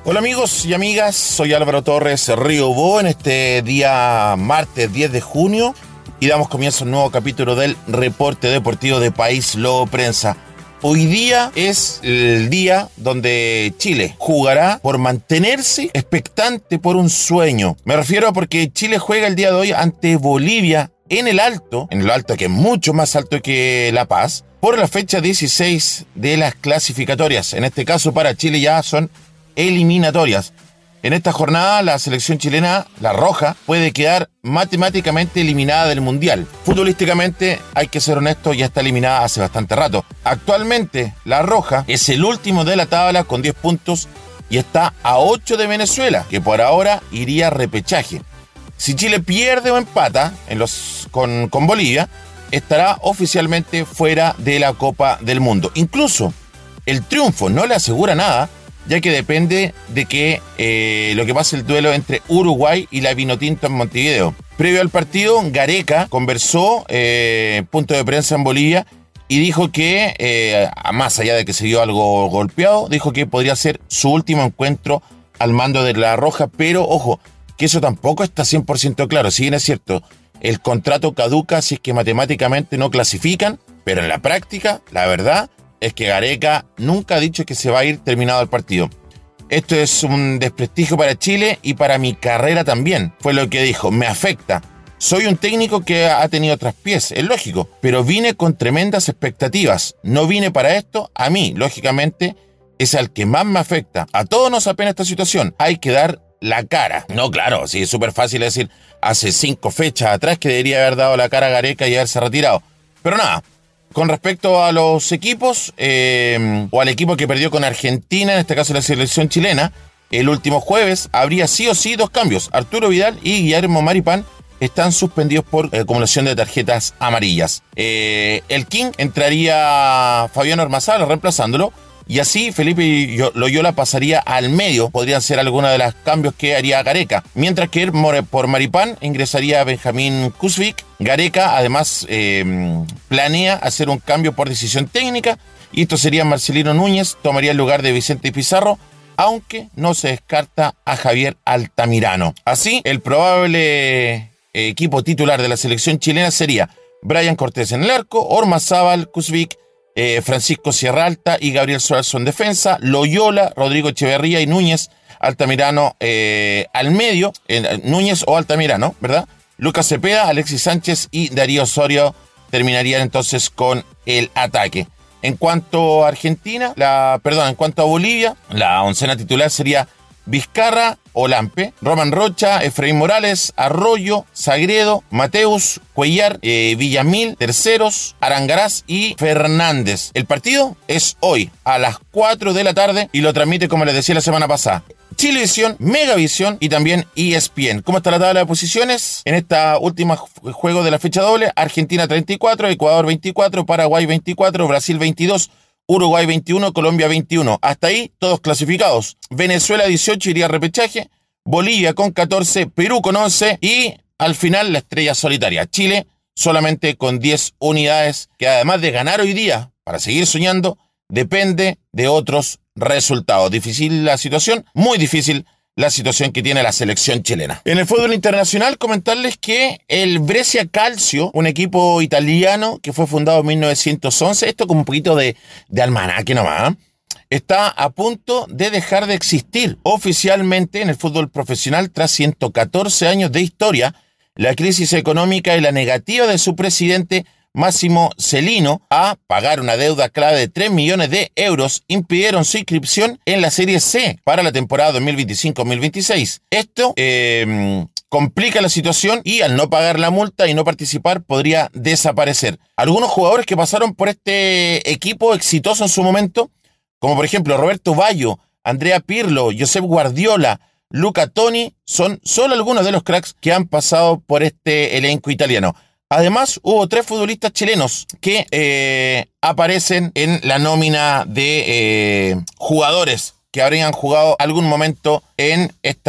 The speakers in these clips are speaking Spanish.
Hola amigos y amigas, soy Álvaro Torres Riobó en este día martes 10 de junio y damos comienzo a un nuevo capítulo del reporte deportivo de País Lobo Prensa. Hoy día es el día donde Chile jugará por mantenerse expectante por un sueño. Me refiero a porque Chile juega el día de hoy ante Bolivia en el Alto que es mucho más alto que La Paz, por la fecha 16 de las clasificatorias. En este caso para Chile ya son eliminatorias. En esta jornada la selección chilena, la roja, puede quedar matemáticamente eliminada del Mundial. Futbolísticamente, hay que ser honesto, ya está eliminada hace bastante rato. Actualmente la roja es el último de la tabla con 10 puntos y está a 8 de Venezuela, que por ahora iría a repechaje. Si Chile pierde o empata con Bolivia, estará oficialmente fuera de la Copa del Mundo. Incluso el triunfo no le asegura nada, ya que depende de que lo que pase el duelo entre Uruguay y la Vinotinto en Montevideo. Previo al partido, Gareca conversó, punto de prensa en Bolivia, y dijo que, más allá de que se vio algo golpeado, dijo que podría ser su último encuentro al mando de la Roja, pero ojo, que eso tampoco está 100% claro. Si bien es cierto, el contrato caduca si es que matemáticamente no clasifican, pero en la práctica, la verdad es que Gareca nunca ha dicho que se va a ir terminado el partido. Esto es un desprestigio para Chile y para mi carrera también. Fue lo que dijo, me afecta. Soy un técnico que ha tenido traspiés, es lógico, pero vine con tremendas expectativas. No vine para esto, a mí, lógicamente, es al que más me afecta. A todos nos apena esta situación, hay que dar la cara. No, claro, sí, es súper fácil decir, hace 5 fechas atrás que debería haber dado la cara a Gareca y haberse retirado. Pero nada. Con respecto a los equipos, o al equipo que perdió con Argentina, en este caso la selección chilena, el último jueves habría sí o sí 2 cambios. Arturo Vidal y Guillermo Maripán están suspendidos por acumulación de tarjetas amarillas. El King entraría Fabián Ormazábal reemplazándolo, y así Felipe Loyola pasaría al medio. Podrían ser algunos de los cambios que haría Gareca. Mientras que por Maripán ingresaría Benjamín Kuzvik. Gareca además planea hacer un cambio por decisión técnica. Y esto sería Marcelino Núñez, tomaría el lugar de Vicente Pizarro, aunque no se descarta a Javier Altamirano. Así, el probable equipo titular de la selección chilena sería Brian Cortés en el arco, Ormazábal, Kuzvik, Francisco Sierra Alta y Gabriel Suazo en defensa, Loyola, Rodrigo Echeverría y Núñez, Altamirano al medio, Núñez o Altamirano, ¿verdad? Lucas Cepeda, Alexis Sánchez y Darío Osorio terminarían entonces con el ataque. En cuanto a en cuanto a Bolivia, la oncena titular sería Vizcarra, Olampe, Roman Rocha, Efraín Morales, Arroyo, Sagredo, Mateus, Cuellar, Villamil, Terceros, Arangarás y Fernández. El partido es hoy a las 4 de la tarde y lo transmite, como les decía la semana pasada, Chilevisión, Megavisión y también ESPN. ¿Cómo está la tabla de posiciones? En esta última juego de la fecha doble, Argentina 34, Ecuador 24, Paraguay 24, Brasil 22, Uruguay 21, Colombia 21. Hasta ahí todos clasificados. Venezuela 18 iría a repechaje, Bolivia con 14, Perú con 11 y al final la estrella solitaria, Chile solamente con 10 unidades, que además de ganar hoy día para seguir soñando, depende de otros resultados. Difícil la situación, muy difícil la situación que tiene la selección chilena. En el fútbol internacional, comentarles que el Brescia Calcio, un equipo italiano que fue fundado en 1911, esto como un poquito de almanaque nomás, está a punto de dejar de existir oficialmente en el fútbol profesional tras 114 años de historia. La crisis económica y la negativa de su presidente Massimo Celino a pagar una deuda clave de 3 millones de euros impidieron su inscripción en la Serie C para la temporada 2025-2026. Esto complica la situación y al no pagar la multa y no participar podría desaparecer. Algunos jugadores que pasaron por este equipo exitoso en su momento, como por ejemplo Roberto Baggio, Andrea Pirlo, Josep Guardiola, Luca Toni, son solo algunos de los cracks que han pasado por este elenco italiano. Además, hubo 3 futbolistas chilenos que aparecen en la nómina de jugadores que habrían jugado algún momento en este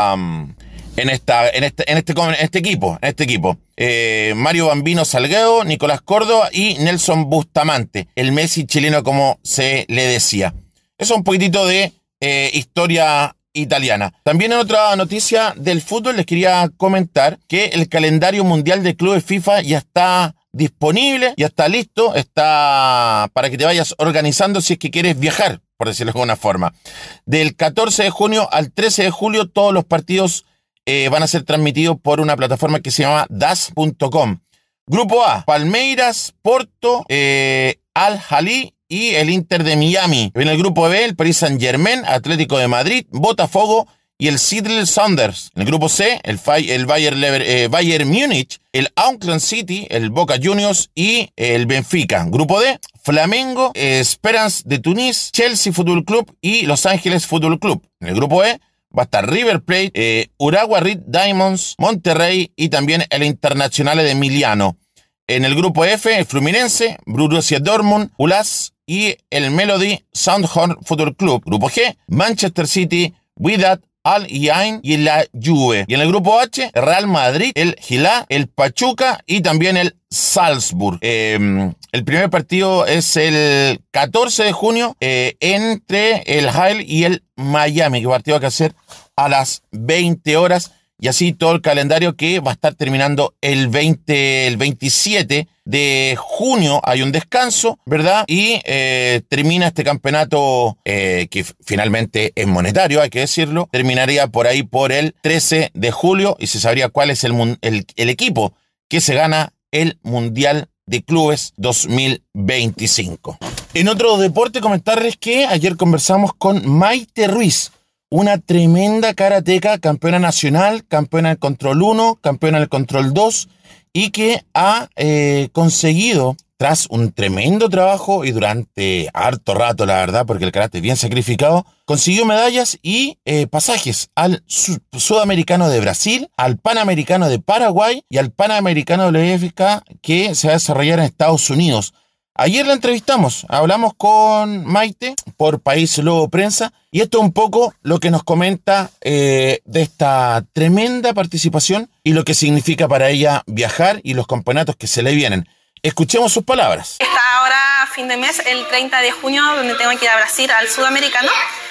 equipo. Mario Bambino Salgado, Nicolás Córdoba y Nelson Bustamante, el Messi chileno como se le decía. Eso es un poquitito de historia italiana. También en otra noticia del fútbol les quería comentar que el calendario mundial de clubes FIFA ya está disponible, ya está listo, está para que te vayas organizando si es que quieres viajar, por decirlo de alguna forma. Del 14 de junio al 13 de julio todos los partidos van a ser transmitidos por una plataforma que se llama das.com. Grupo A, Palmeiras, Porto, Al-Ahly y el Inter de Miami. En el grupo B, el Paris Saint-Germain, Atlético de Madrid, Botafogo y el Seattle Sounders. En el grupo C, el Bayern Múnich, el Auckland City, el Boca Juniors y el Benfica. Grupo D, Flamengo, Esperance de Tunis, Chelsea Football Club y Los Ángeles Football Club. En el grupo E va a estar River Plate, Urawa Red Diamonds, Monterrey y también el Internazionale de Emiliano. En el grupo F, el Fluminense, Borussia Dortmund, ULAS y el Melody Soundhorn Football Club. Grupo G, Manchester City, Wydad, Al-Ain y la Juve. Y en el grupo H, el Real Madrid, el Gilá, el Pachuca y también el Salzburg. El primer partido es el 14 de junio entre el Hail y el Miami, que partido va a ser a las 20 horas. Y así todo el calendario que va a estar terminando el 27 de junio. Hay un descanso, ¿verdad? Y termina este campeonato que finalmente es monetario, hay que decirlo. Terminaría por ahí por el 13 de julio y se sabría cuál es el equipo que se gana el Mundial de Clubes 2025. En otro deporte, comentarles que ayer conversamos con Maite Ruiz, una tremenda karateca, campeona nacional, campeona del Control 1, campeona del Control 2 y que ha conseguido, tras un tremendo trabajo y durante harto rato, la verdad, porque el karate es bien sacrificado, consiguió medallas y pasajes al Sudamericano de Brasil, al Panamericano de Paraguay y al Panamericano de WFK que se va a desarrollar en Estados Unidos. Ayer la entrevistamos, hablamos con Maite por País Lobo Prensa y esto es un poco lo que nos comenta de esta tremenda participación y lo que significa para ella viajar y los campeonatos que se le vienen. Escuchemos sus palabras. Está ahora a fin de mes, el 30 de junio, donde tengo que ir a Brasil, al Sudamericano.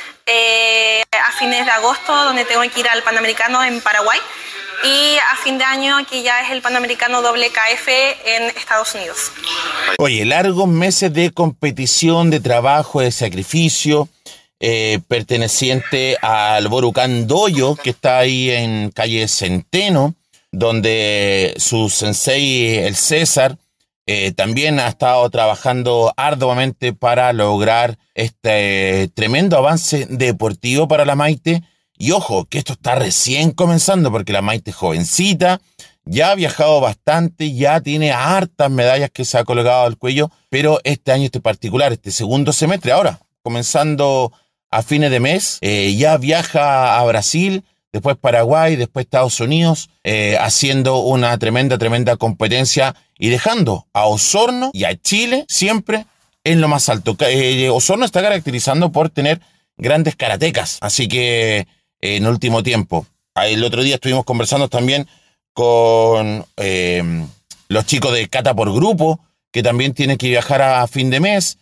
A fines de agosto, donde tengo que ir al Panamericano en Paraguay. Y a fin de año, que ya es el Panamericano WKF en Estados Unidos. Oye, largos meses de competición, de trabajo, de sacrificio, perteneciente al Borucán Dojo, que está ahí en calle Centeno, donde su sensei, el César, también ha estado trabajando arduamente para lograr este tremendo avance deportivo para la Maite. Y ojo, que esto está recién comenzando porque la Maite es jovencita, ya ha viajado bastante, ya tiene hartas medallas que se ha colgado al cuello, pero este año este particular, este segundo semestre, ahora, comenzando a fines de mes, ya viaja a Brasil, después Paraguay, después Estados Unidos, haciendo una tremenda competencia y dejando a Osorno y a Chile siempre en lo más alto. Osorno está caracterizando por tener grandes karatecas, así que en último tiempo. El otro día estuvimos conversando también con los chicos de Kata por Grupo, que también tienen que viajar a fin de mes.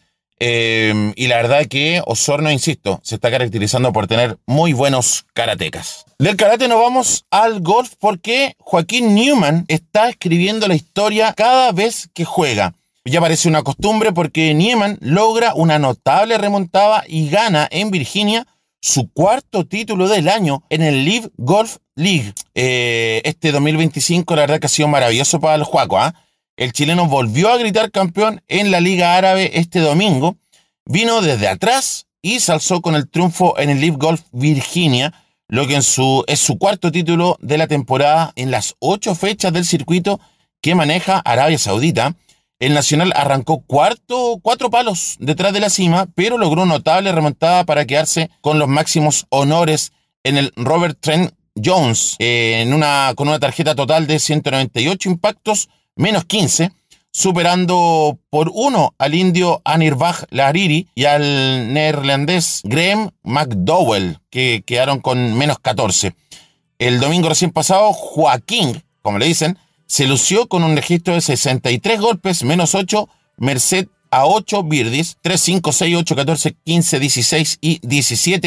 Y la verdad que Osorno, insisto, se está caracterizando por tener muy buenos karatecas. Del karate nos vamos al golf porque Joaquín Newman está escribiendo la historia cada vez que juega. Ya parece una costumbre porque Newman logra una notable remontada y gana en Virginia su cuarto título del año en el Live Golf League. Este 2025 la verdad que ha sido maravilloso para el Joaco, ¿eh? El chileno volvió a gritar campeón en la Liga Árabe este domingo, vino desde atrás y se alzó con el triunfo en el Live Golf Virginia, lo que es su cuarto título de la temporada en las 8 fechas del circuito que maneja Arabia Saudita. El nacional arrancó cuatro palos detrás de la cima, pero logró notable remontada para quedarse con los máximos honores en el Robert Trent Jones, con una tarjeta total de 198 impactos, menos 15, superando por 1 al indio Anirbaj Lariri y al neerlandés Graham McDowell, que quedaron con menos 14. El domingo recién pasado, Joaquín, como le dicen, se lució con un registro de 63 golpes, menos 8, merced a 8 birdies, 3, 5, 6, 8, 14, 15, 16 y 17,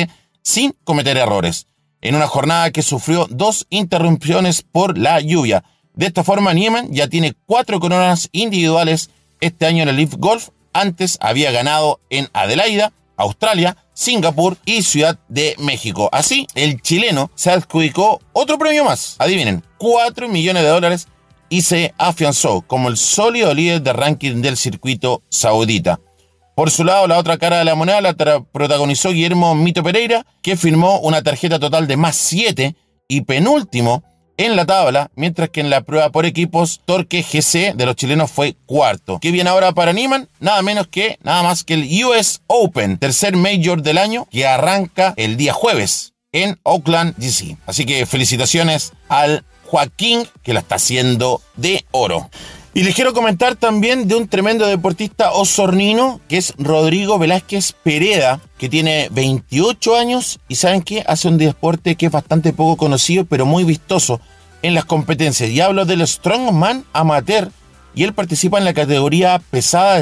sin cometer errores, en una jornada que sufrió 2 interrupciones por la lluvia. De esta forma, Niemann ya tiene 4 coronas individuales este año en el Leaf Golf. Antes había ganado en Adelaida, Australia, Singapur y Ciudad de México. Así, el chileno se adjudicó otro premio más. Adivinen, $4 millones y se afianzó como el sólido líder de ranking del circuito saudita. Por su lado, la otra cara de la moneda la protagonizó Guillermo Mito Pereira, que firmó una tarjeta total de +7 y penúltimo en la tabla, mientras que en la prueba por equipos, Torque GC de los chilenos fue cuarto. ¿Qué viene ahora para Niemann? Nada más que el US Open, tercer Major del año, que arranca el día jueves en Auckland, D.C. Así que felicitaciones al Joaquín, que la está haciendo de oro. Y les quiero comentar también de un tremendo deportista osornino, que es Rodrigo Velázquez Pereda, que tiene 28 años y ¿saben qué? Hace un deporte que es bastante poco conocido, pero muy vistoso en las competencias. Y hablo del Strongman Amateur, y él participa en la categoría pesada de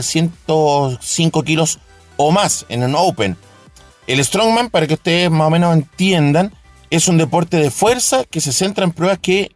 105 kilos o más en un Open. El Strongman, para que ustedes más o menos entiendan, es un deporte de fuerza que se centra en pruebas que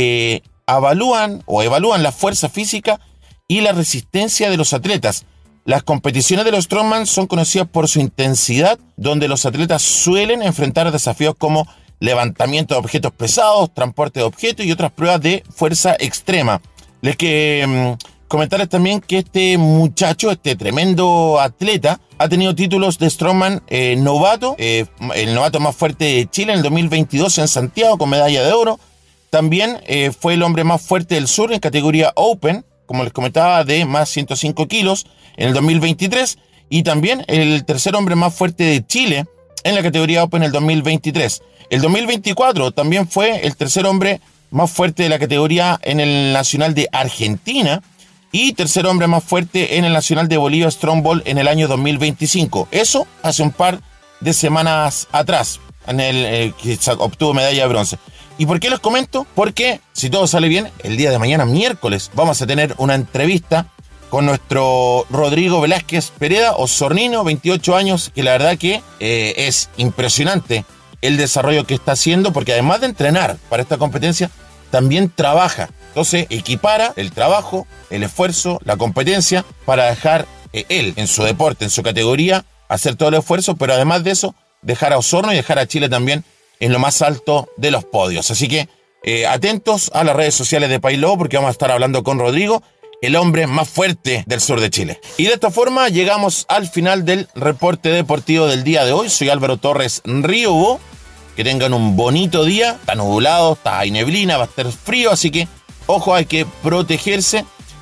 evalúan la fuerza física y la resistencia de los atletas. Las competiciones de los Strongman son conocidas por su intensidad, donde los atletas suelen enfrentar desafíos como levantamiento de objetos pesados, transporte de objetos y otras pruebas de fuerza extrema. Les quiero comentarles también que este muchacho, este tremendo atleta, ha tenido títulos de Strongman novato, el novato más fuerte de Chile en el 2022 en Santiago con medalla de oro. También fue el hombre más fuerte del sur en categoría Open, como les comentaba, de más 105 kilos en el 2023. Y también el tercer hombre más fuerte de Chile en la categoría Open en el 2023. El 2024 también fue el tercer hombre más fuerte de la categoría en el Nacional de Argentina y tercer hombre más fuerte en el Nacional de Bolivia Strong Ball en el año 2025. Eso hace un par de semanas atrás, en el que obtuvo medalla de bronce. ¿Y por qué les comento? Porque, si todo sale bien, el día de mañana, miércoles, vamos a tener una entrevista con nuestro Rodrigo Velázquez Pereda, osornino, 28 años, que la verdad que es impresionante el desarrollo que está haciendo, porque además de entrenar para esta competencia, también trabaja. Entonces, equipara el trabajo, el esfuerzo, la competencia, para dejar él, en su deporte, en su categoría, hacer todo el esfuerzo, pero además de eso, dejar a Osorno y dejar a Chile también en lo más alto de los podios. Así que atentos a las redes sociales de País Lobo, porque vamos a estar hablando con Rodrigo, el hombre más fuerte del sur de Chile. Y de esta forma llegamos al final del reporte deportivo del día de hoy. Soy Álvaro Torres Río. Que tengan un bonito día. Está nublado, está hay neblina, va a estar frío, así que ojo, hay que protegerse.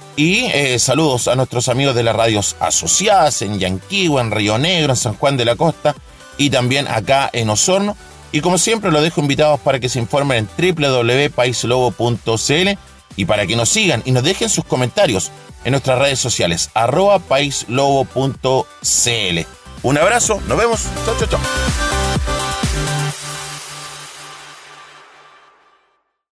Y saludos a nuestros amigos de las radios asociadas en Yanquihue, en Río Negro, en San Juan de la Costa y también acá en Osorno. Y como siempre, los dejo invitados para que se informen en www.paislobo.cl y para que nos sigan y nos dejen sus comentarios en nuestras redes sociales, @paislobo.cl. Un abrazo, nos vemos, chao, chao, chao.